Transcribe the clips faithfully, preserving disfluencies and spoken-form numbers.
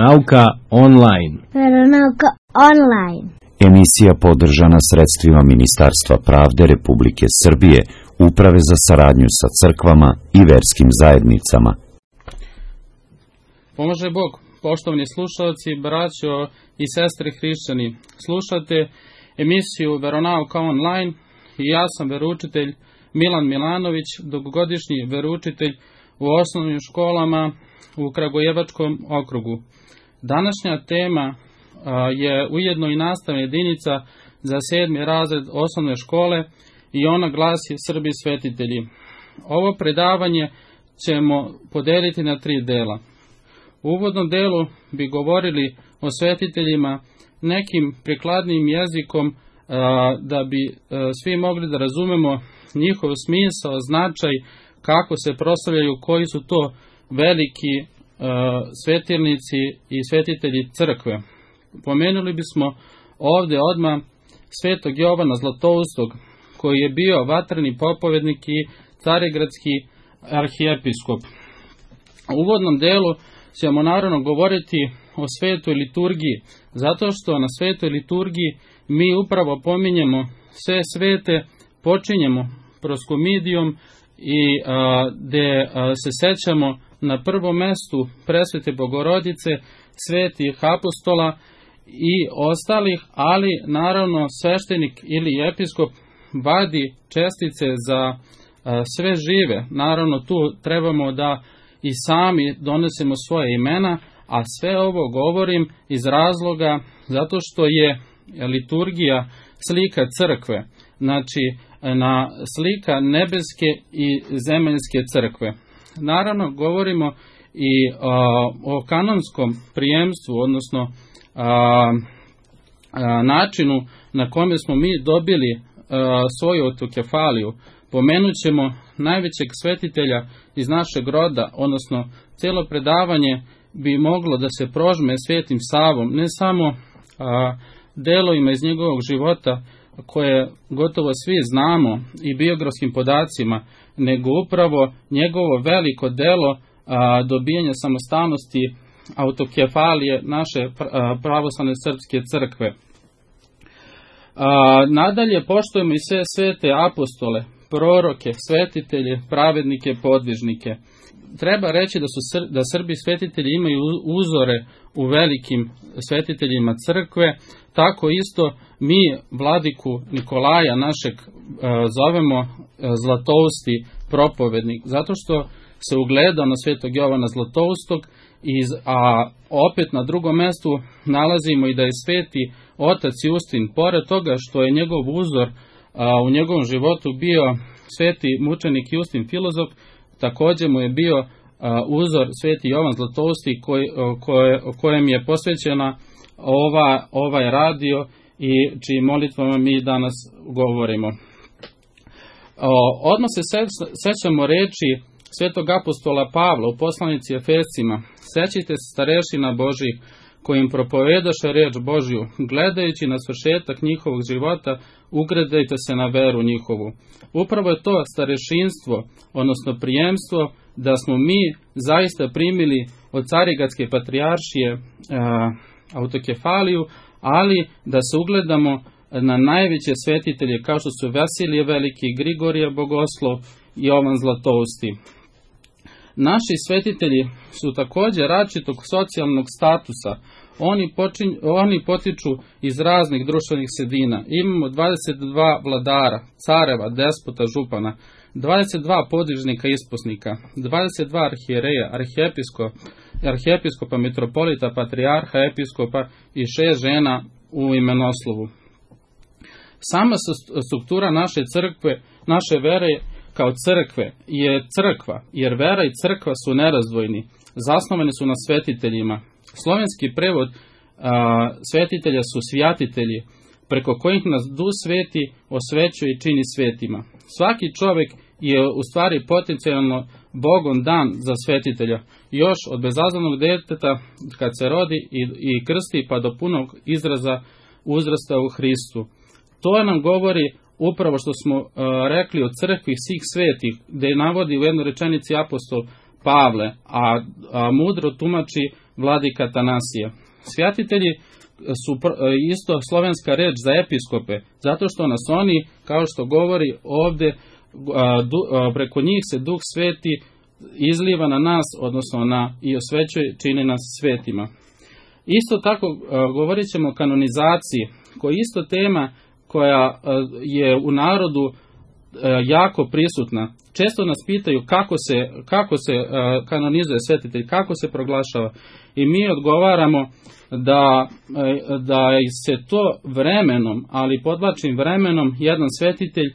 Veronauka online. Veronauka online. Emisija podržana sredstvima Ministarstva pravde Republike Srbije, Uprave za saradnju sa crkvama i verskim zajednicama. Pomože Bog, poštovani slušalci, braćo i sestre hrišćani. Slušate emisiju Veronauka online i ja sam veroučitelj Milan Milanović, dugogodišnji veroučitelj u osnovnim školama u Kragujevačkom okrugu. Današnja tema je ujedno i nastavna jedinica za sedmi razred osnovne škole i ona glasi Srbi svetitelji. Ovo predavanje ćemo podeliti na tri dela. U uvodnom delu bi govorili o svetiteljima nekim prikladnim jezikom da bi svi mogli da razumemo njihov smisao, značaj, kako se proslavljaju, koji su to veliki svetilnici i svetitelji crkve. Pomenuli bismo ovde odmah svetog Jovana Zlatoustog, koji je bio vatreni propovednik i carigradski arhijepiskop. U uvodnom delu ćemo naravno govoriti o svetoj liturgiji, zato što na svetoj liturgiji mi upravo pominjemo sve svete, počinjemo proskomidijom i a, gde a, se sećamo na prvom mestu presvete Bogorodice, svetih apostola i ostalih, ali naravno sveštenik ili episkop vadi čestice za a, sve žive. Naravno tu trebamo da i sami donesemo svoje imena, a sve ovo govorim iz razloga zato što je liturgija slika crkve, znači na slika nebeske i zemaljske crkve. Naravno govorimo i a, o kanonskom prijemstvu, odnosno a, a, načinu na kome smo mi dobili a, svoju autokefaliju. Pomenut ćemo najvećeg svetitelja iz našeg roda, odnosno cijelo predavanje bi moglo da se prožme Svetim Savom, ne samo a, delovima iz njegovog života koje gotovo svi znamo i biografskim podacima, nego upravo njegovo veliko delo a, dobijanja samostalnosti autokefalije naše a, pravoslavne srpske crkve. A, nadalje poštujemo i sve svete apostole, proroke, svetitelje, pravednike, podvižnike. Treba reći da, su, da Srbi svetitelji imaju uzore u velikim svetiteljima crkve, tako isto mi vladiku Nikolaja našeg zovemo Zlatousti propovednik, zato što se ugleda na svetog Jovana Zlatoustog, a opet na drugom mestu nalazimo i da je sveti otac Justin, pored toga što je njegov uzor u njegovom životu bio sveti mučenik Justin Filozof, također mu je bio uzor sveti Jovan Zlatousti koji, koje, o kojem je posvećena ova, ovaj radio i čijim molitvama mi danas govorimo. Odmah se sećamo reči svetog apostola Pavla u poslanici Efescima: sećajte se starešina Božih kojim propovedaše reč Božju, gledajući na svršetak njihovog života, ugledajte se na veru njihovu. Upravo je to starešinstvo, odnosno prijemstvo, da smo mi zaista primili od Carigradske patrijaršije e, autokefaliju, ali da se ugledamo na najveće svetitelje kao što su Vasilije Veliki, Grigorije Bogoslov i Jovan Zlatousti. Naši svetitelji su također različitog socijalnog statusa. Oni, počinj, oni potiču iz raznih društvenih sredina. Imamo dvadeset dva vladara, careva, despota, župana, dvadeset dva podvižnika, isposnika, dvadeset dva arhijereja, arhijepiskopa, arhijepiskopa, mitropolita, patrijarha, episkopa i šest žena u imenoslovu. Sama struktura naše crkve, naše vere kao crkve je crkva, jer vera i crkva su nerazdvojni, zasnovani su na svetiteljima. Slovenski prevod a, svetitelja su svjatitelji, preko kojih nas Duh Sveti osvećuje i čini svetima. Svaki čovjek je u stvari potencijalno Bogom dan za svetitelja, još od bezazlenog deteta kad se rodi i, i krsti pa do punog izraza uzrasta u Hristu. To nam govori upravo što smo uh, rekli o crkvi svih svetih, gdje navodi u jednoj rečenici apostol Pavle, a, a mudro tumači vladika Atanasije. Svjatitelji su isto slovenska reč za episkope, zato što nas oni, kao što govori ovde, preko njih se Duh Sveti izliva na nas, odnosno na i osvećuje, čini nas svetima. Isto tako govorit ćemo o kanonizaciji, koja je isto tema koja je u narodu jako prisutna. Često nas pitaju kako se, kako se kanonizuje svetitelj, kako se proglašava. I mi odgovaramo da, da se to vremenom, ali podvlačim vremenom, jedan svetitelj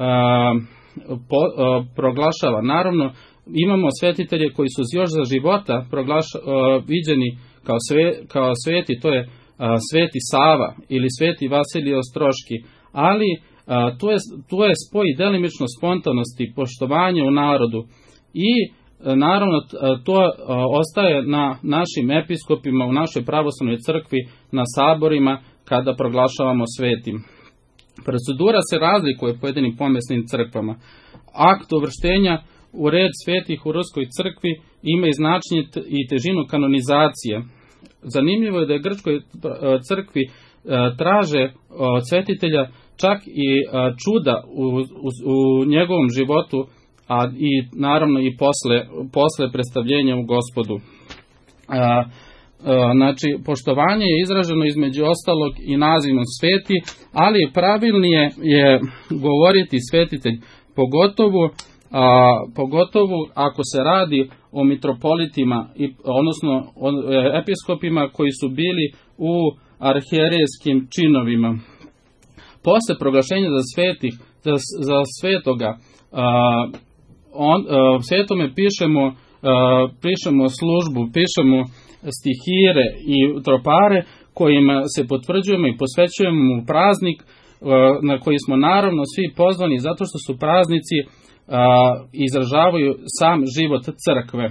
po, proglašava. Naravno, imamo svetitelje koji su još za života proglaša, viđeni kao, sve, kao sveti, to je sveti Sava ili sveti Vasilije Ostroški, ali a, tu, je, tu je spoj delimično spontanosti, poštovanje u narodu i a, naravno to a, ostaje na našim episkopima u našoj pravoslavnoj crkvi, na saborima kada proglašavamo svetim. Procedura se razlikuje pojedinim pomesnim crkvama. Akt uvrštenja u red svetih u Ruskoj crkvi ima i značenje i težinu kanonizacije. Zanimljivo je da je Grčkoj crkvi traže od svetitelja čak i čuda u, u, u njegovom životu, a i naravno i posle, posle predstavljenja u Gospodu. A, Znači, poštovanje je izraženo između ostalog i nazivom sveti, ali pravilnije je govoriti svetitelj, pogotovo, a, pogotovo ako se radi o mitropolitima, i, odnosno o episkopima koji su bili u arhijerejskim činovima. Posle proglašenja za svetih, za, za svetoga, a, on, a, svetome pišemo, a, pišemo službu, pišemo stihire i tropare kojima se potvrđujemo i posvećujemo mu praznik na koji smo naravno svi pozvani zato što su praznici izražavaju sam život crkve.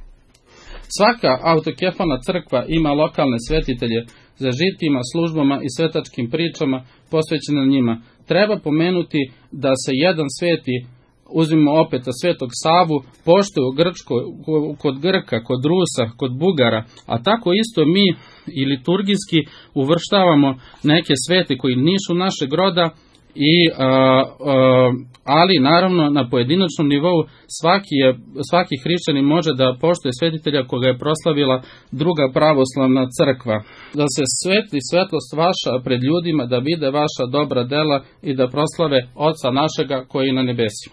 Svaka autokefalna crkva ima lokalne svetitelje za žitima, službama i svetačkim pričama posvećene njima. Treba pomenuti da se jedan sveti, uzmimo opet svetog Savu, poštuje u Grčkoj, kod Grka, kod Rusa, kod Bugara, a tako isto mi i liturgijski uvrštavamo neke svete koji nisu našeg roda, i, a, a, ali naravno na pojedinačnom nivou svaki, je, svaki hrišćanin može da poštuje svetitelja koga je proslavila druga pravoslavna crkva. Da se svetli svetlost vaša pred ljudima, da vide vaša dobra dela i da proslave Oca našega koji je na nebesima.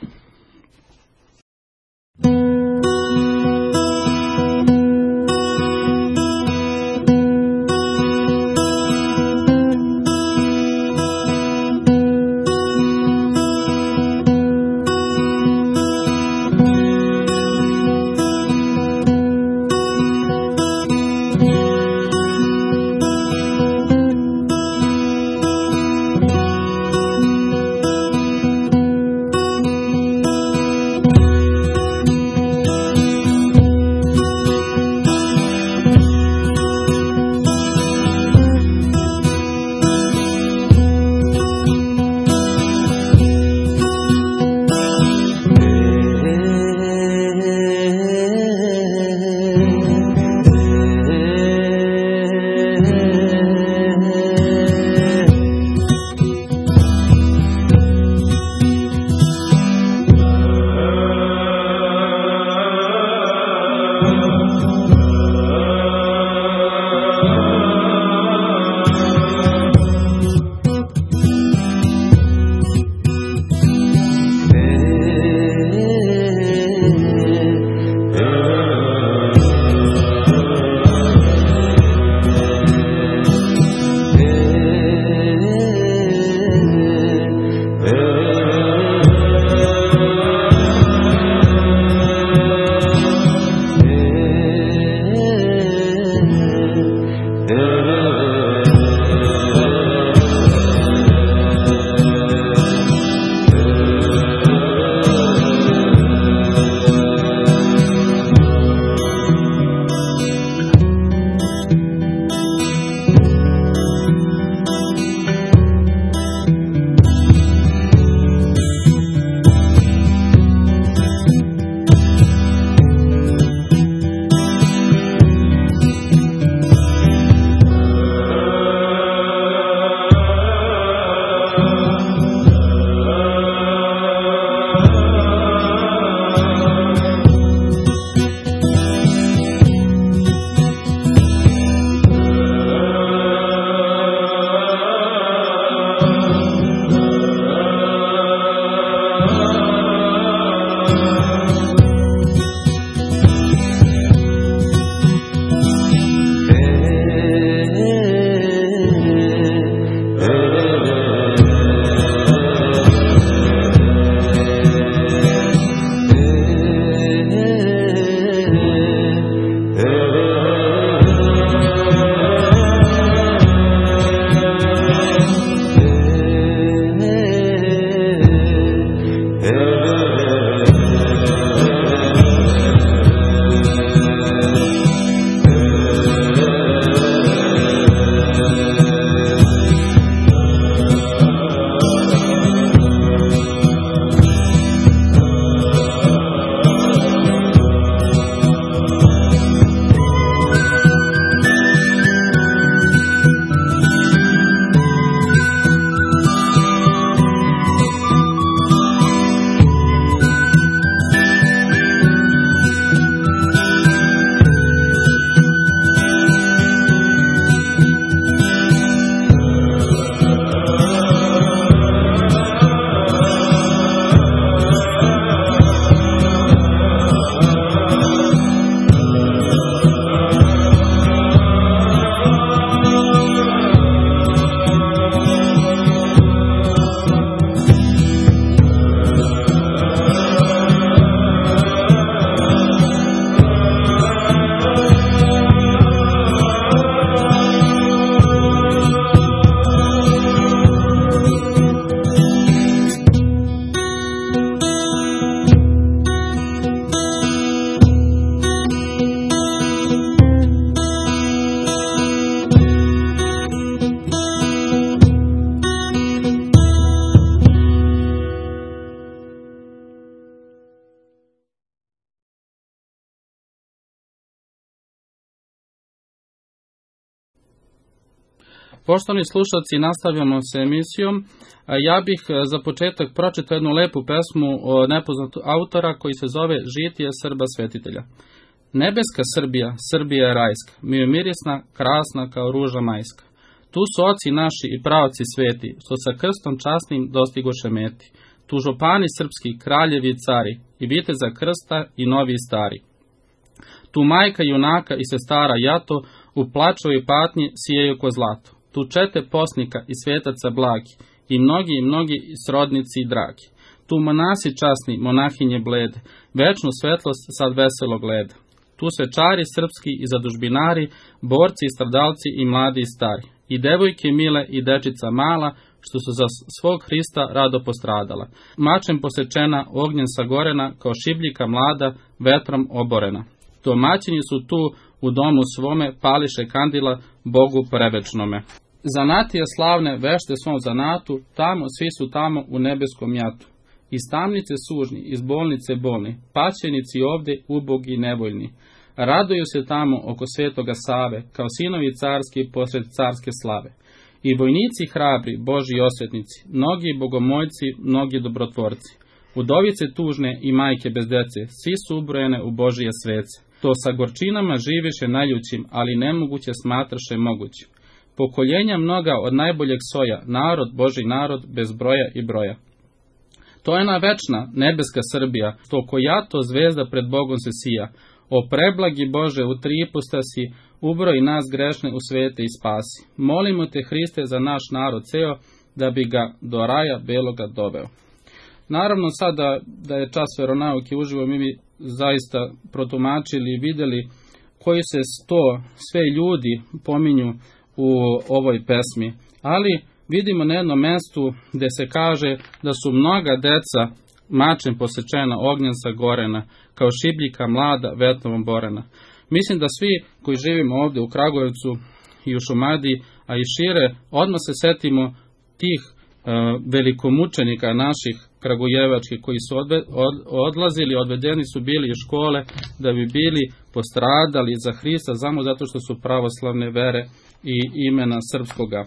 Poštovani slušalci, nastavljamo sa emisijom. Ja bih za početak pročitao jednu lepu pesmu od nepoznatog autora koji se zove Žitije Srba svetitelja. Nebeska Srbija, Srbija je rajska, mi je mirisna, krasna kao ruža majska. Tu su oci naši i pravci sveti, što sa krstom časnim dostigoše meti. Tu župani srpski, kraljevi i cari, i viteza krsta i novi i stari. Tu majka junaka i sestara jato, u plačovi patnji sijeju ko zlato. Tu čete posnika i svetaca blagi, i mnogi i mnogi srodnici i dragi. Tu monasi časni, monahinje blede, večnu svetlost sad veselo gleda. Tu svečari srpski i zadužbinari, borci i stradalci i mladi i stari, i devojke mile i dečica mala, što su za svog Hrista rado postradala. Mačem posečena, ognjem sagorena, kao šibljika mlada, vetrom oborena. Domaćini su tu u domu svome, pališe kandila Bogu prevečnome. Zanatije slavne vešte svom zanatu, tamo svi su tamo u nebeskom jatu. Iz tamnice sužni, iz bolnice bolni, paćenici ovde ubogi i nevoljni. Raduju se tamo oko svetoga Save, kao sinovi carski posred carske slave. I vojnici hrabri, Božji osvetnici, mnogi bogomojci, mnogi dobrotvorci. Udovice tužne i majke bez dece, svi su ubrojene u Božije svece. To sa gorčinama živiše najljućim, ali nemoguće smatraše mogućim. Pokoljenja mnoga od najboljeg soja, narod, Božji narod, bez broja i broja. To je ona večna, nebeska Srbija, što ko jato zvezda pred Bogom se sija. O preblagi Bože, u tripusta si, ubroj nas grešne u svete i spasi. Molimo te, Hriste, za naš narod ceo, da bi ga do raja beloga doveo. Naravno, sada da je čas veronauke uživo, mi bi zaista protumačili i videli koji se sto sve ljudi pominju u ovoj pesmi. Ali vidimo na jednom mestu gde se kaže da su mnoga deca mačem posečena, ognjem sagorena, kao šibljika mlada, vetrom borena. Mislim da svi koji živimo ovde u Kragujevcu i u Šumadiji, a i šire, odmah se setimo tih e, velikomučenika naših kragujevačkih koji su odve, od, odlazili, odvedeni su bili iz škole da bi bili postradali za Hrista samo zato što su pravoslavne vere i imena srpskoga.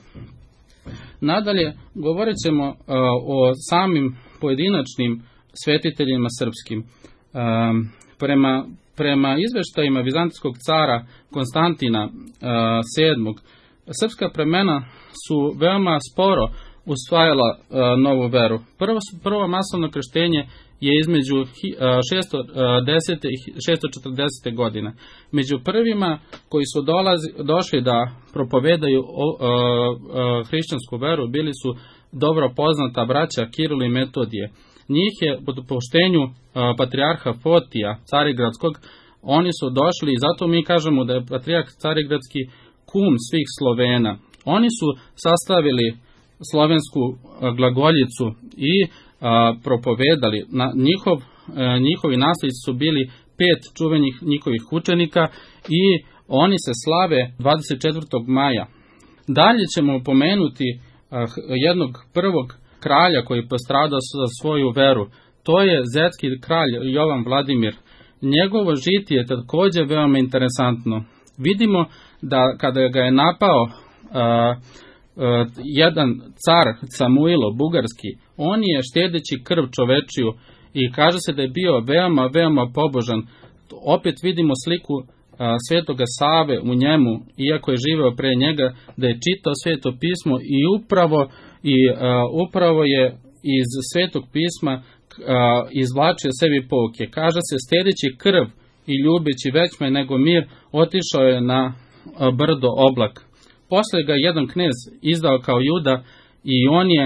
Nadalje, govorit ćemo uh, o samim pojedinačnim svetiteljima srpskim. Um, prema, prema izveštajima vizantijskog cara Konstantina uh, sedmog. Srpska plemena su veoma sporo usvajala uh, novu veru. Prvo, prvo masovno krštenje je između šesto desete i šesto četrdesete godine. Među prvima koji su dolazi, došli da propovedaju o, o, o, hrišćansku veru bili su dobro poznata braća Kiril i Metodije. Njih je po dopuštenju patrijarha Fotija, Carigradskog, oni su došli i zato mi kažemo da je patrijarh Carigradski kum svih Slovena. Oni su sastavili slovensku glagoljicu i a, propovedali. Na, njihov, a, njihovi nasljednici su bili pet čuvenih njihovih učenika i oni se slave dvadeset četvrtog maja. Dalje ćemo pomenuti a, jednog prvog kralja koji je postradao za svoju veru. To je zetski kralj Jovan Vladimir. Njegovo žitije je također veoma interesantno. Vidimo da kada ga je napao a, Uh, jedan car Samuilo bugarski, on je štedeći krv čovečiju i kaže se da je bio veoma, veoma pobožan. Opet vidimo sliku uh, svetoga Save u njemu, iako je živeo pre njega, da je čitao sveto pismo i upravo, i, uh, upravo je iz svetog pisma uh, izvlačio sebi pouke. Kaže se, stedeći krv i ljubeći većme nego mir, otišao je na uh, brdo oblak. Posle ga jedan knez izdao kao juda i on je,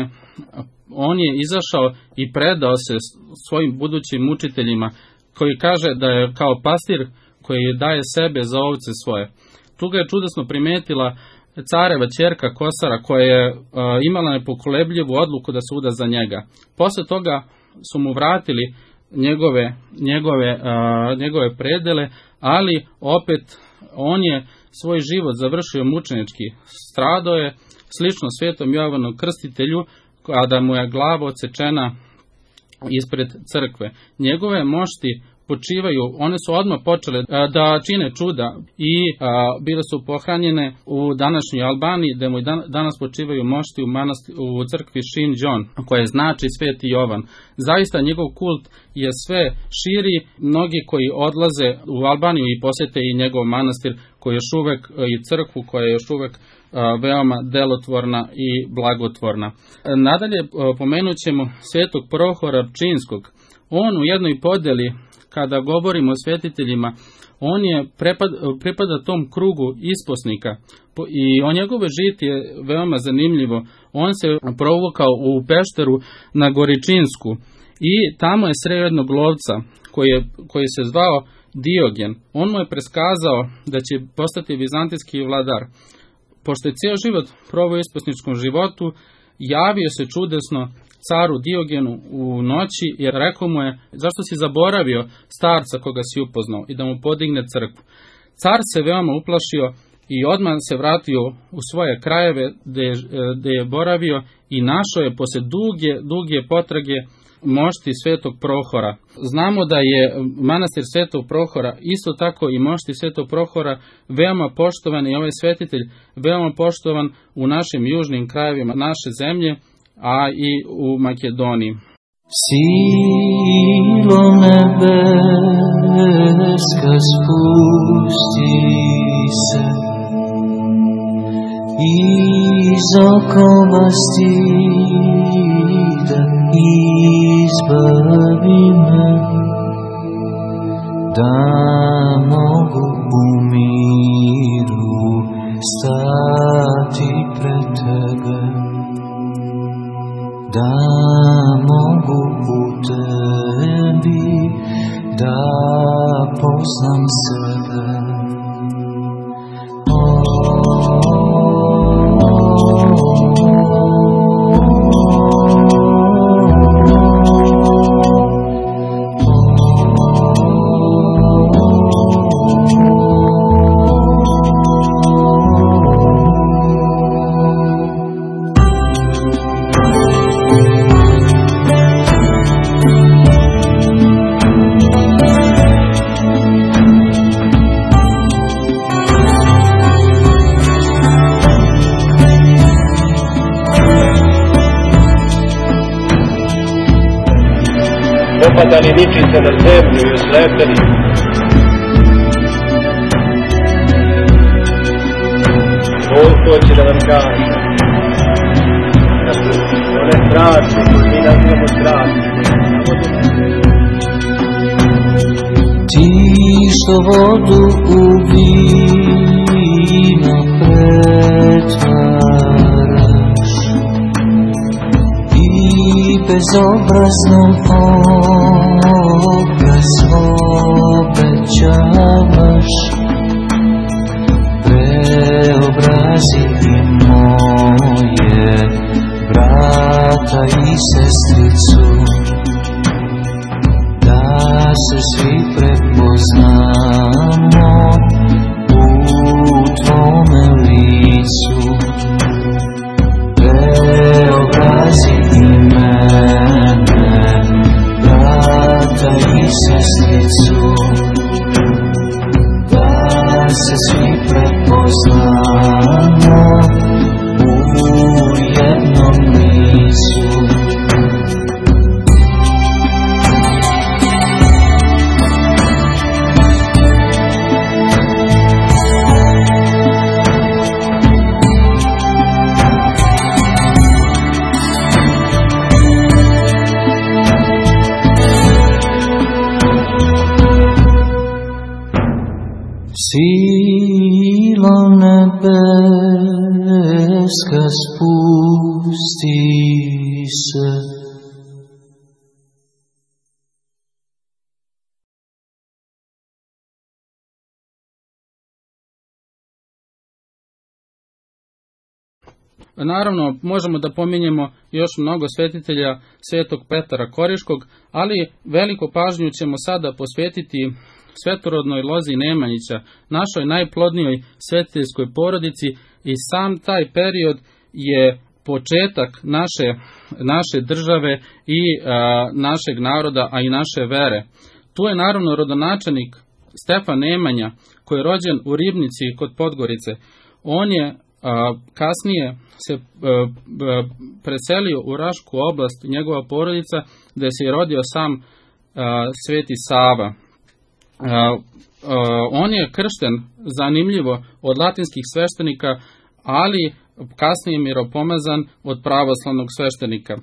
on je izašao i predao se svojim budućim mučiteljima, koji kaže da je kao pastir koji daje sebe za ovce svoje. Tu ga je čudesno primetila careva ćerka Kosara, koja je uh, imala nepokolebljivu odluku da se uda za njega. Posle toga su mu vratili njegove, njegove, uh, njegove predele, ali opet on je svoj život završio mučenički. Stradao je slično svetom Jovanu Krstitelju, kada mu je glava odsečena ispred crkve. Njegove mošti počivaju, one su odmah počele da čine čuda i a, bile su pohranjene u današnjoj Albaniji, gde mu dan, danas počivaju mošti u, manast, u crkvi Shinjon, koje znači Sveti Jovan. Zaista njegov kult je sve širi, mnogi koji odlaze u Albaniju i posjete i njegov manastir, koji je još uvek, i crkvu koja je još uvek a, veoma delotvorna i blagotvorna. Nadalje pomenut ćemo Svetog Prohora Pčinskog. On u jednoj podeli, kada govorimo o svetiteljima, on je prepad, pripada tom krugu isposnika i o njegove žitije je veoma zanimljivo. On se provukao u pešteru na Goričinsku i tamo je sreo jednog lovca koji, je, koji se zvao Diogen. On mu je preskazao da će postati vizantijski vladar. Pošto je cijel život proveo u isposničkom životu, javio se čudesno caru Diogenu u noći i rekao mu je: zašto si zaboravio starca koga si upoznao, i da mu podigne crkvu. Car se veoma uplašio i odmah se vratio u svoje krajeve gde je, gde je boravio i našao je posle duge, duge potrage mošti Svetog Prohora. Znamo da je manastir Svetog Prohora, isto tako i mošti Svetog Prohora, veoma poštovan i ovaj svetitelj veoma poštovan u našim južnim krajevima naše zemlje, a i u Makedoniji. Silo nebeska spusti se, iz okova stida izbavi me, da mogu u miru stati pred tebe, da mogu u tebi da poznam sebe. Opadani ničice na zemlju i oslepeni, Bog hoće da vam kaže da su one strasti koje mi nazivamo strasti. Ti što vodu u vino pretvaraš i bezobraznom obraz obećavaš, preobrazi i moje brata i sestricu, da se svi prepoznamo u tvome licu. Preobrazi i mene, brata i sestricu, da se svi prepoznamo u jednom licu. Silo nebeska spusti se, Naravno, možemo da pominjemo još mnogo svetitelja Svetog Petra Koriškog, ali veliku pažnju ćemo sada posvetiti svetorodnoj lozi Nemanjića, našoj najplodnijoj svetiteljskoj porodici, i sam taj period je početak naše, naše države i a, našeg naroda, a i naše vere. Tu je naravno rodonačelnik Stefan Nemanja, koji je rođen u Ribnici kod Podgorice. On je a, kasnije se a, a, preselio u Rašku oblast, njegova porodica, gde se je rodio sam a, Sveti Sava. A, a, on je kršten, zanimljivo, od latinskih sveštenika, ali kasnije miropomazan od pravoslavnog sveštenika. A,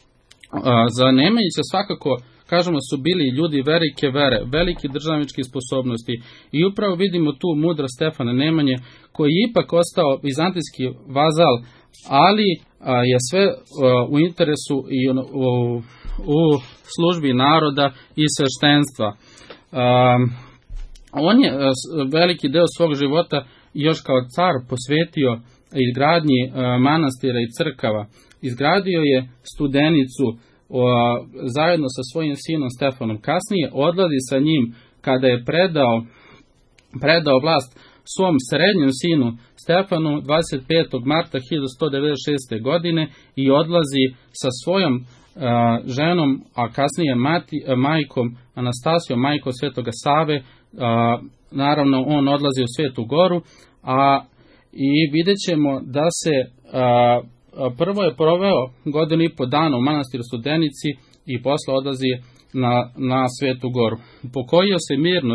za Nemanjića svakako, kažemo, su bili ljudi velike vere, velike državničke sposobnosti i upravo vidimo tu mudrost Stefana Nemanje, koji je ipak ostao vizantijski vazal, ali a, je sve a, u interesu i u, u, u službi naroda i sveštenstva. A, on je a, veliki deo svog života još kao car posvetio izgradnji a, manastira i crkava. Izgradio je Studenicu O, zajedno sa svojim sinom Stefanom. Kasnije odlazi sa njim kada je predao, predao vlast svom srednjem sinu Stefanu dvadeset petog marta hiljadu sto devedeset šeste. godine i odlazi sa svojom a, ženom, a kasnije mati, a, majkom Anastasijom, majkom Svetoga Save. A, naravno on odlazi u Svetu Goru, a i vidjet ćemo da se a, prvo je proveo godinu i po dana u manastiru Studenici i posle odlazi na, na Svetu Goru. Pokojio se mirno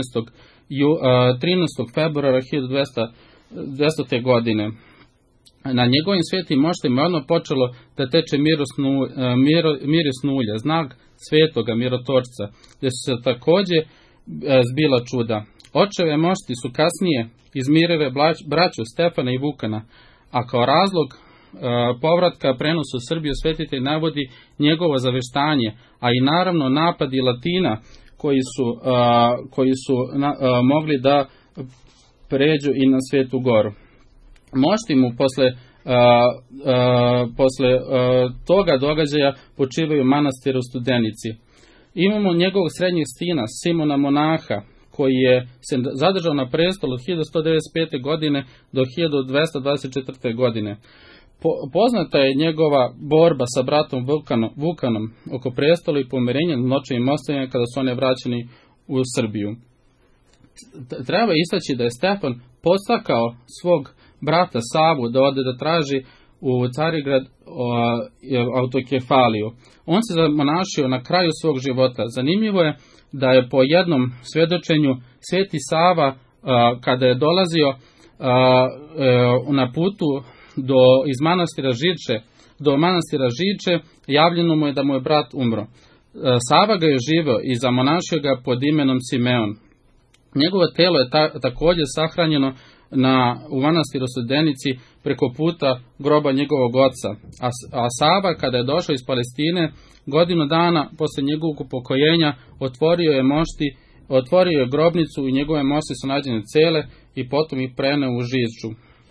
trinaestog februara hiljadu dvesta. godine. Na njegovim svetim moštima je odmah počelo da teče mirosnu, miro, mirisno ulje, znak svetoga mirotorca, gdje su se takođe zbila čuda. Očeve mošti su kasnije izmirile braću Stefana i Vukana, a kao razlog povratka prenosu u Srbiju svetitelj navodi njegovo zaveštanje, a i naravno napadi Latina koji su, a, koji su na, a, mogli da pređu i na Svetu Goru. Mošti mu posle, a, a, posle a, toga događaja počivaju u manastiru Studenici. Imamo njegovog srednjeg sina Simona Monaha, koji je se zadržao na prestolu od hiljadu sto devedeset pete. godine do hiljadu dvesta dvadeset četvrte. godine. Po, poznata je njegova borba sa bratom Vukanom, Vukanom oko prestola i pomirenja na noćnim ostavima kada su one vraćeni u Srbiju. Treba istaći da je Stefan podstakao svog brata Savu da ode da traži u Carigrad o, autokefaliju. On se zamonašio na kraju svog života. Zanimljivo je da je po jednom svedočenju Sveti Sava, a, kada je dolazio a, a, na putu do iz manastira Žiče, do manastira Žiče, javljeno mu je da mu je brat umro. Sava ga je živeo i zamonašio ga pod imenom Simeon. Njegovo telo je ta, također sahranjeno na, u manastiru Studenici preko puta groba njegovog oca. A, a Sava, kada je došao iz Palestine, godinu dana posle njegovog upokojenja, otvorio je mošti, otvorio je grobnicu i njegove mošti su nađene cele i potom ih preneo u Žiču.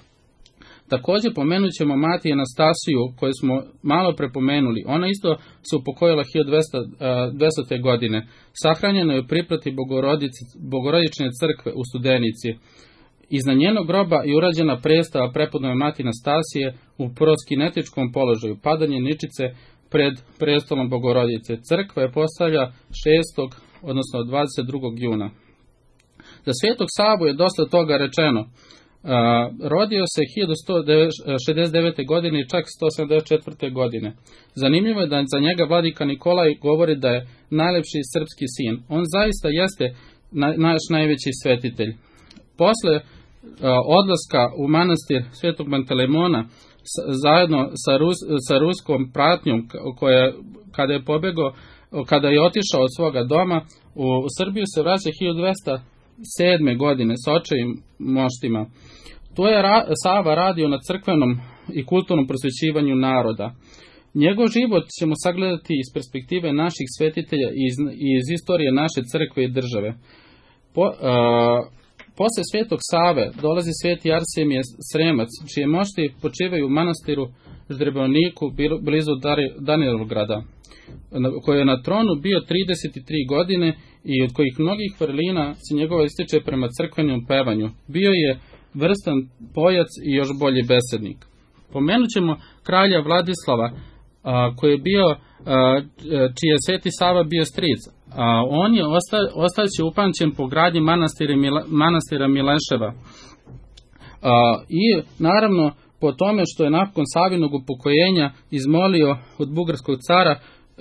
Također pomenut ćemo mati Anastasiju, koju smo malo prepomenuli. Ona isto se upokojila hiljadu dvesta. godine. Sahranjeno je u priprati Bogorodične crkve u Studenici. Iznad njenog groba je urađena predstava prepodneve mati Anastasije u proskinetičkom položaju, padanje ničice pred prestolom Bogorodice. Crkva je postavlja šestog odnosno dvadeset drugog juna. Za Svetog Savu je dosta toga rečeno. Uh, rodio se hiljadu sto šezdeset devete. godine i čak sto sedamdeset četvrte. godine. Zanimljivo je da za njega vladika Nikolaj govori da je najlepši srpski sin. On zaista jeste na, naš najveći svetitelj. Posle uh, odlaska u manastir Svetog Pantelemona s, zajedno sa, Rus, sa ruskom pratnjom koja kada je pobegao, kada je otišao od svoga doma u, u Srbiju se vraća hiljadu dvesta sedme. godine sa očevim moštima. Tu je ra, Sava radio na crkvenom i kulturnom prosvećivanju naroda. Njegov život ćemo sagledati iz perspektive naših svetitelja i iz, iz istorije naše crkve i države. Po, uh, posle Svetog Save dolazi Sveti Arsemije Sremac, čije mošti počivaju u manastiru Ždreboniku blizu Danilovgrada, koji je na tronu bio trideset tri godine i od kojih mnogih vrlina se njegova ističe prema crkvenom pevanju. Bio je vrstan pojac i još bolji besednik. Pomenut ćemo kralja Vladislava, koji je bio, čiji je Sveti Sava bio stric. On je ostaće upamćen po gradnji manastira Mileševa. I naravno po tome što je nakon Savinog upokojenja izmolio od bugarskog cara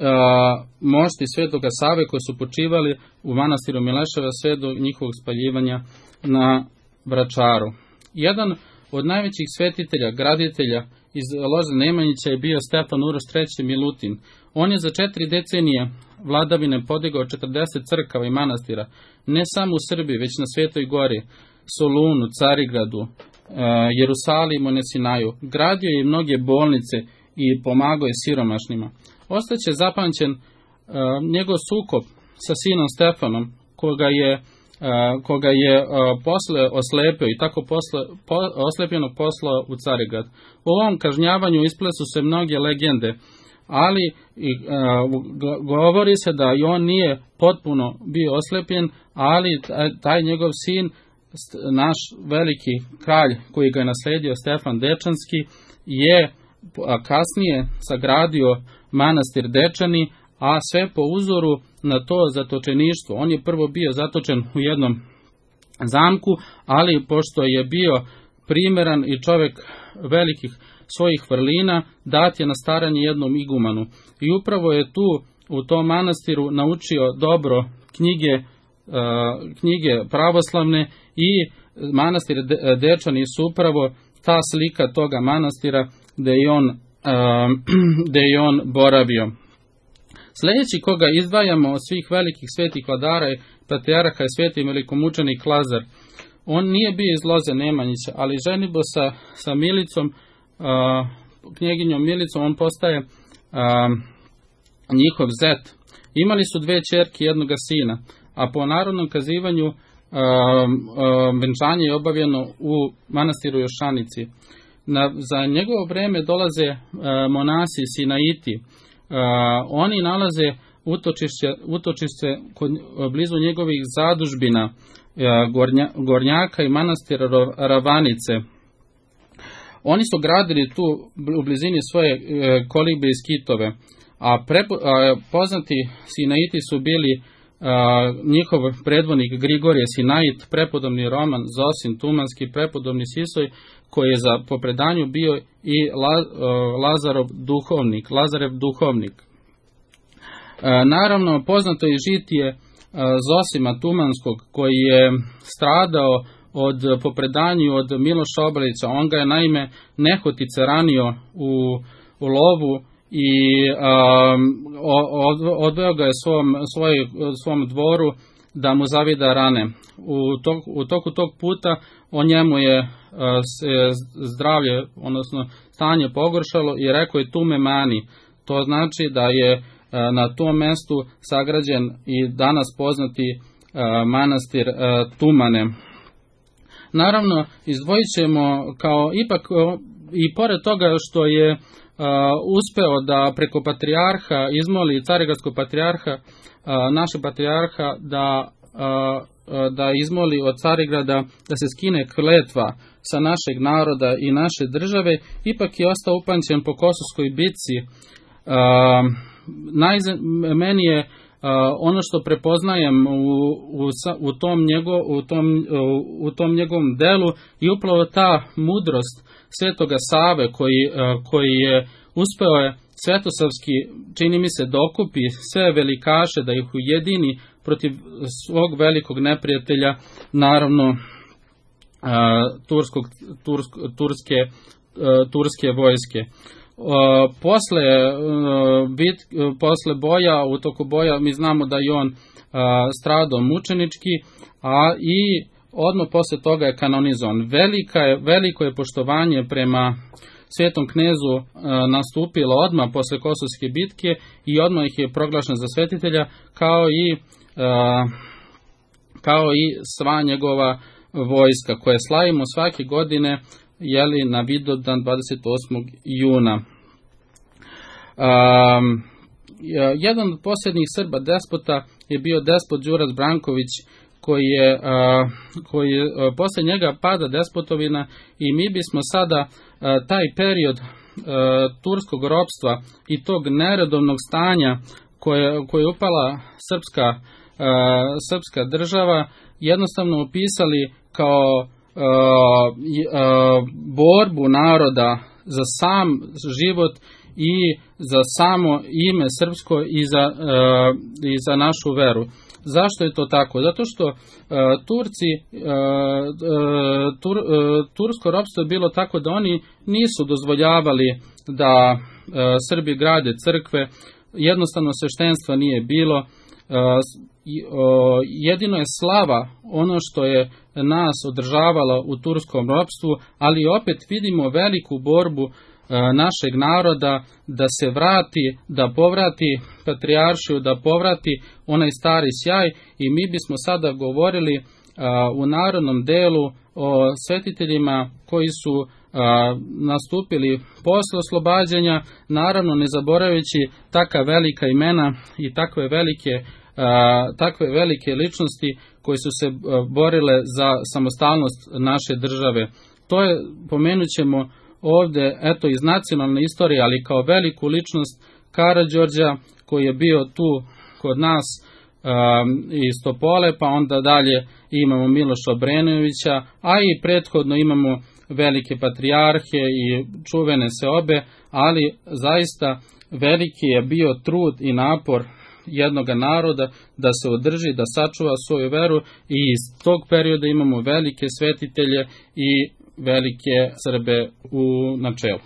mošti Svetoga Save koji su počivali u manastiru Mileševa sve do njihovog spaljivanja na Vračaru. Jedan od najvećih svetitelja, graditelja iz loze Nemanjića je bio Stefan Uroš treći Milutin. On je za četiri decenije vladavine podigao četrdeset crkava i manastira, ne samo u Srbiji, već na Svetoj Gori, Solunu, Carigradu, Jerusalimu, Nesinaju. Gradio je mnoge bolnice i pomagao je siromašnima. Ostaće zapamćen njegov sukob sa sinom Stefanom, koga je koga je uh, posle oslepio i tako posle, po, oslepljenog poslao u Carigrad. U ovom kažnjavanju isplesu se mnoge legende, ali i, uh, govori se da i on nije potpuno bio oslepljen, ali taj, taj njegov sin, naš veliki kralj koji ga je nasledio, Stefan Dečanski, je kasnije sagradio manastir Dečani, a sve po uzoru na to zatočeništvo. On je prvo bio zatočen u jednom zamku, ali pošto je bio primeran i čovjek velikih svojih vrlina, dat je na staranje jednom igumanu. I upravo je tu u tom manastiru naučio dobro knjige, knjige pravoslavne i manastir Dečani su upravo ta slika toga manastira gde je on, gde je on boravio. Sljedeći koga izdvajamo od svih velikih svetih vladara i patrijarha je sveti velikomučenik Lazar. On nije bio iz loze Nemanjića, ali ženidbo sa, sa Milicom, uh, knjeginjom Milicom, on postaje uh, njihov zet. Imali su dve ćerke i jednoga sina, a po narodnom kazivanju uh, uh, venčanje je obavljeno u manastiru Jošanici. Na, za njegovo vreme dolaze uh, monasi Sinaiti. Uh, oni nalaze utočište, utočište kod, blizu njegovih zadužbina uh, gornja, Gornjaka i manastira Ravanice. Oni su gradili tu u blizini svoje uh, kolibe i skitove, a, prepo, a poznati Sinaiti su bili uh, njihov predvodnik Grigorije Sinait, prepodobni Roman Zosin Tumanski, prepodobni Sisoj, koji je za po predanju bio i La, uh, Lazarov duhovnik, Lazarev duhovnik. Uh, naravno, poznato je žitije uh, Zosima Tumanskog, koji je stradao od, po predanju od Miloša Obrelića. On ga je naime nehotice ranio u, u lovu i um, od, odveo ga je svom, svoj, svom dvoru da mu zavida rane. U, tok, u toku tog puta o njemu je se zdravlje, odnosno stanje pogoršalo i rekao je tu me mani. To znači da je na tom mestu sagrađen i danas poznati manastir Tumane. Naravno, izdvojit ćemo kao ipak i pored toga što je uspeo da preko patrijarha izmoli carigradskog patrijarha, našeg patrijarha da da izmoli od Carigrada da se skine kletva sa našeg naroda i naše države, ipak je ostao upamćen po Kosovskoj bitci. Uh, najze, meni je uh, ono što prepoznajem u, u, u, tom njego, u, tom, u, u tom njegovom delu i upravo ta mudrost Svetoga Save koji, uh, koji je uspeo je svetosavski, čini mi se, dokupi sve velikaše, da ih ujedini protiv svog velikog neprijatelja, naravno uh, turskog, tursk, turske, uh, turske vojske. Uh, posle, uh, bit, uh, posle boja, u toku boja, mi znamo da je on uh, stradao mučenički, a i odmah posle toga je kanonizovan. Velika je, veliko je poštovanje prema svetom knezu uh, nastupilo odmah posle Kosovske bitke i odmah ih je proglašen za svetitelja, kao i uh, kao i sva njegova vojska, koje slavimo svake godine, jeli, na Vidovdan dvadeset osmog juna. Um, jedan od posljednjih Srba despota je bio despot Đuras Branković, koji je, uh, koji je uh, posle njega pada despotovina i mi bismo sada uh, taj period turskog ropstva i tog neredovnog stanja koje, koje je upala srpska, e, srpska država jednostavno opisali kao e, e, borbu naroda za sam život i za samo ime srpsko i za, e, i za našu veru. Zašto je to tako? Zato što e, Turci, e, tur, e, tursko ropstvo je bilo tako da oni nisu dozvoljavali da e, Srbi grade crkve, jednostavno sveštenstva nije bilo, e, jedino je slava ono što je nas održavalo u turskom ropstvu, ali opet vidimo veliku borbu našeg naroda da se vrati, da povrati patrijaršiju, da povrati onaj stari sjaj i mi bismo sada govorili a, u narodnom delu o svetiteljima koji su a, nastupili posle oslobađanja, naravno ne zaboravljajući taka velika imena i takve velike, a, takve velike ličnosti koji su se a, borile za samostalnost naše države. To je, pomenut ćemo ovde, eto, iz nacionalne istorije, ali kao veliku ličnost Karađorđa, koji je bio tu kod nas um, iz Topole, pa onda dalje imamo Miloša Obrenovića, a i prethodno imamo velike patrijarhe i čuvene seobe, ali zaista veliki je bio trud i napor jednog naroda da se održi, da sačuva svoju veru i iz tog perioda imamo velike svetitelje i velike Srbe u načelu.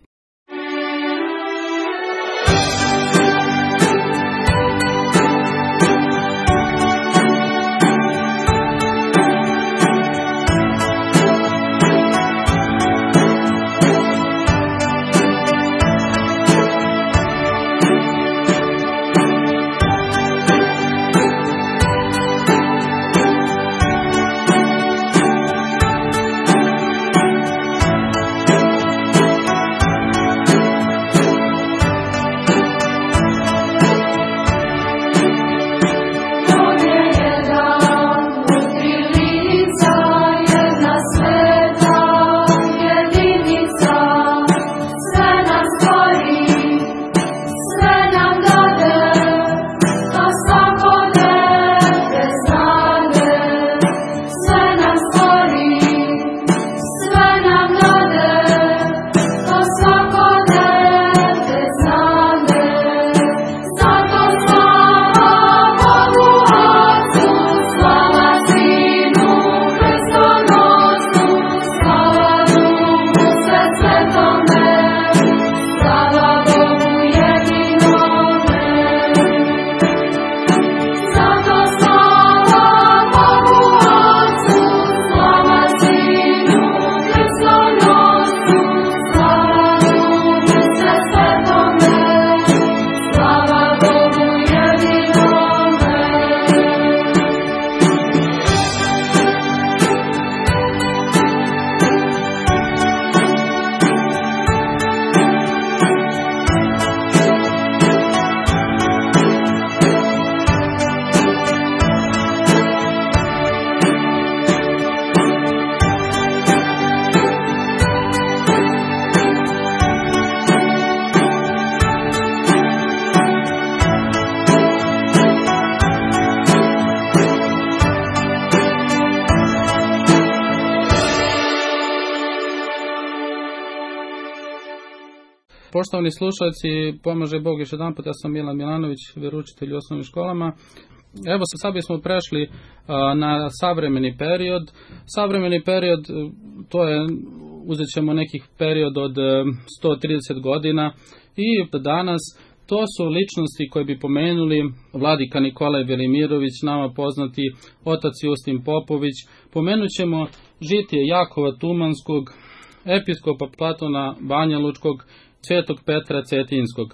Poštovani slušalci, pomaže Bog još jedan put, ja sam Milan Milanović, veroučitelj u osnovnim školama. Evo, sad bismo prešli a, na savremeni period. Savremeni period, to je, uzet ćemo nekih period od sto trideset godina i danas to su ličnosti koje bi pomenuli vladika Nikolaj Velimirović, nama poznati otac Justin Popović. Pomenut ćemo žitije Jakova Tumanskog, episkopa Platona Banjalučkog, Svetog Petra Cetinskog.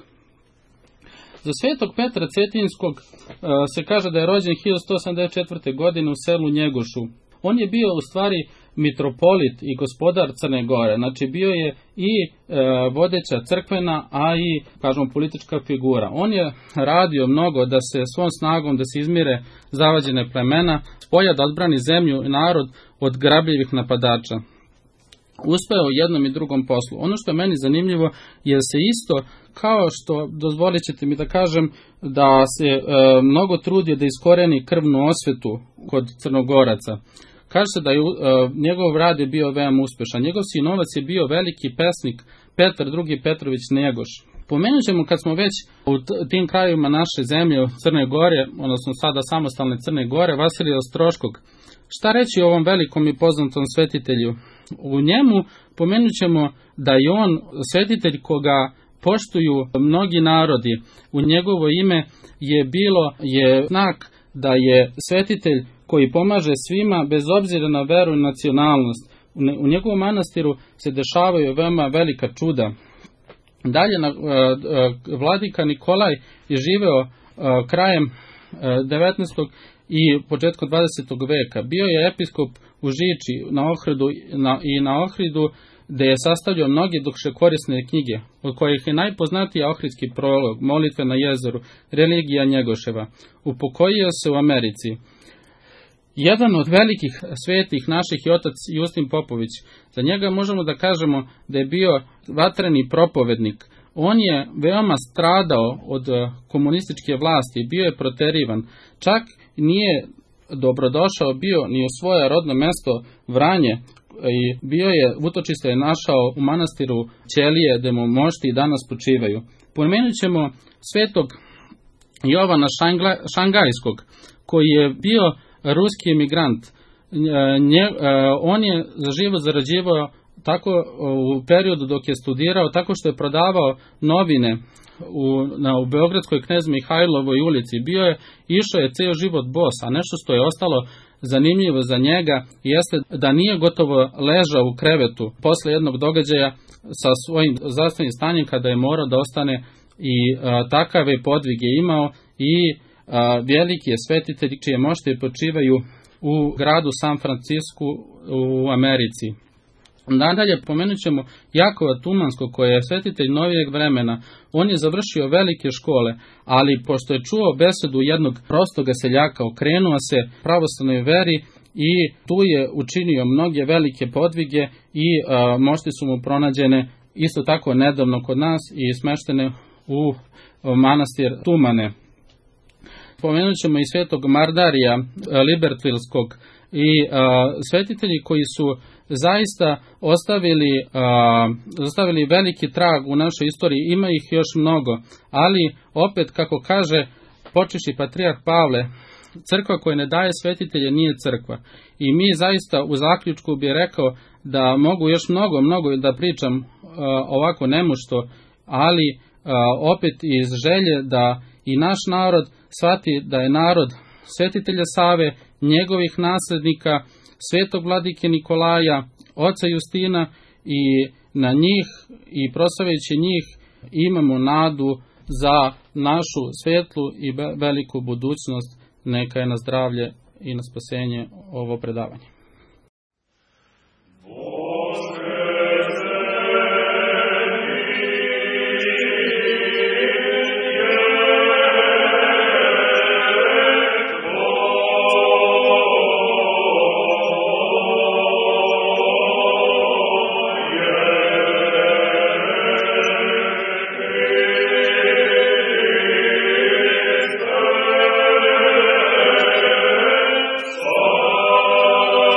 Za Svetog Petra Cetinskog se kaže da je rođen hiljadu sto osamdeset četvrte. godine u selu Njegošu. On je bio u stvari mitropolit i gospodar Crne Gore, znači bio je i e, vodeća crkvena, a i, kažemo, politička figura. On je radio mnogo da se svom snagom, da se izmire zavađene plemena, spolja da odbrani zemlju i narod od grabljivih napadača. uspeo u jednom i drugom poslu. Ono što je meni zanimljivo je se isto, kao što, dozvolit ćete mi da kažem, da se e, mnogo trudio da iskoreni krvnu osvetu kod Crnogoraca. Kaže se da je e, njegov rad je bio veoma uspešan. Njegov sinovac je bio veliki pesnik Petar drugi Petrović Njegoš. Pomenut ćemo, kad smo već u tim krajevima naše zemlje, Crne Gore, odnosno sada samostalne Crne Gore, Vasilija Ostroškog. Šta reći o ovom velikom i poznatom svetitelju? U njemu pomenut ćemo da je on svetitelj koga poštuju mnogi narodi. U njegovo ime je bilo je znak da je svetitelj koji pomaže svima bez obzira na veru i nacionalnost. U njegovom manastiru se dešavaju veoma velika čuda. Dalje, na, vladika Nikolaj je živeo krajem devetnaestog i početkom dvadesetog veka. Bio je episkop u Žiči na Ohridu, na, i na Ohridu, gde je sastavljao mnoge dukše korisne knjige, od kojih je najpoznatiji Ohridski prolog, Molitve na jezeru, Religija Njegoševa. Upokojio se u Americi. Jedan od velikih svetih naših je otac Justin Popović. Za njega možemo da kažemo da je bio vatreni propovednik. On je veoma stradao od komunističke vlasti, bio je proterivan. Čak nije dobrodošao bio ni u svoje rodno mesto Vranje i bio je, utočište je našao u manastiru Ćelije, gde mu mošti i danas počivaju. Pomenut ćemo svetog Jovana Šangla, Šangajskog, koji je bio ruski emigrant. Nje, on je za živo zarađivao tako u periodu dok je studirao, tako što je prodavao novine u, na, u Beogradskoj Knez Mihajlovoj ulici. Bio je, išao je ceo život bos, a nešto što je ostalo zanimljivo za njega jeste da nije gotovo ležao u krevetu posle jednog događaja sa svojim zdravstvenim stanjem, kada je morao da ostane, i a, takave podvige imao i a, veliki je svetitelj čije mošte počivaju u gradu San Francisku u Americi. Nadalje pomenut ćemo Jakova Tumanskog, koji je svetitelj novijeg vremena. On je završio velike škole, ali pošto je čuo besedu jednog prostoga seljaka, okrenuo se pravoslavnoj veri i tu je učinio mnoge velike podvige i a, mošti su mu pronađene isto tako nedavno kod nas i smeštene u manastir Tumane. Pomenut ćemo i svetog Mardarija Libertvilskog i a, svetitelji koji su zaista ostavili, a, ostavili veliki trag u našoj istoriji. Ima ih još mnogo, ali opet, kako kaže počeši patrijarh Pavle, crkva koja ne daje svetitelje nije crkva. I mi zaista u zaključku bi rekao da mogu još mnogo, mnogo da pričam a, ovako nemušto, ali a, opet iz želje da i naš narod shvati da je narod svetitelja Save, njegovih naslednika, svetog vladike Nikolaja, oca Justina, i na njih i proslavljajući njih imamo nadu za našu svetlu i veliku budućnost. Neka je na zdravlje i na spasenje ovo predavanje. Oh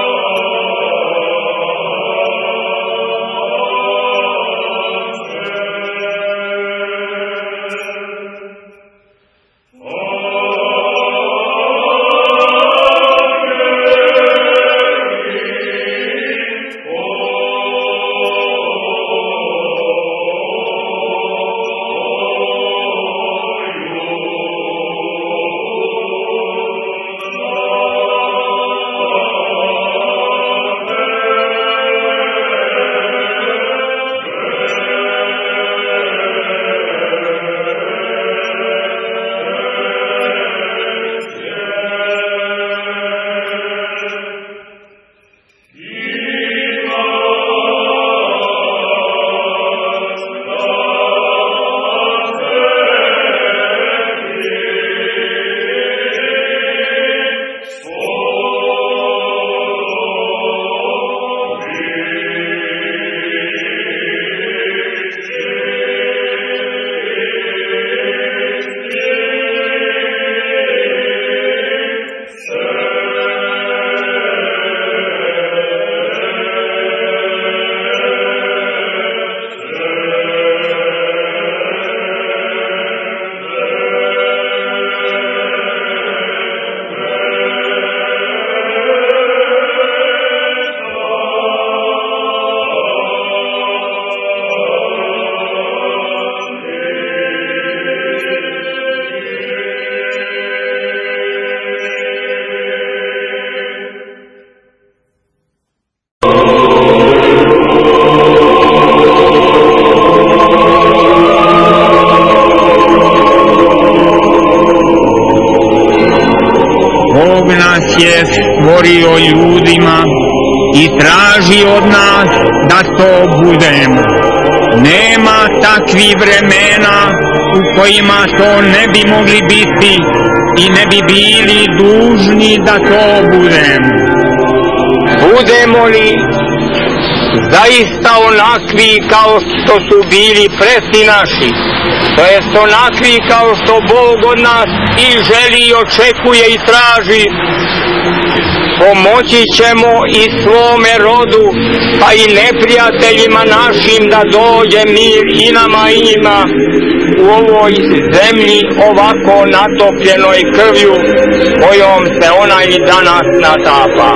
je stvorio ljudima i traži od nas da to budemo. Nema takvih vremena u kojima to ne bi mogli biti i ne bi bili dužni da to budemo. Budemo li zaista onakvi kao što su bili preci naši, to jest onakvi kao što Bog od nas i želi i očekuje i traži, pomoći ćemo i svome rodu, pa i neprijateljima našim da dođe mir i nama i njima u ovoj zemlji ovako natopljenoj krvlju kojom se ona i danas natapa.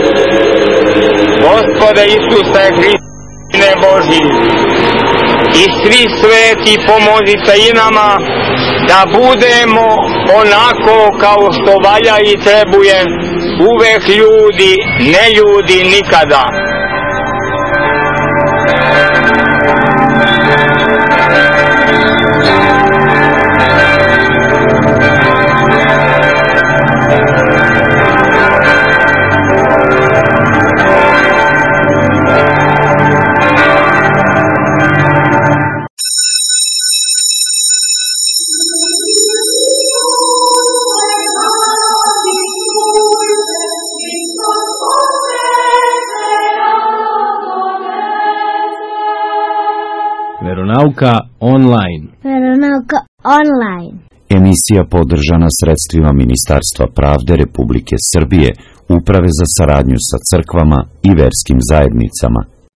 Gospode Isuse Hriste Božji, i svi sveti pomozite i nama da budemo onako kao što valja i trebuje, uvek ljudi, ne ljudi nikada. Veronauka online. Veronauka online. Emisija podržana sredstvima Ministarstva pravde Republike Srbije, Uprave za saradnju sa crkvama i verskim zajednicama.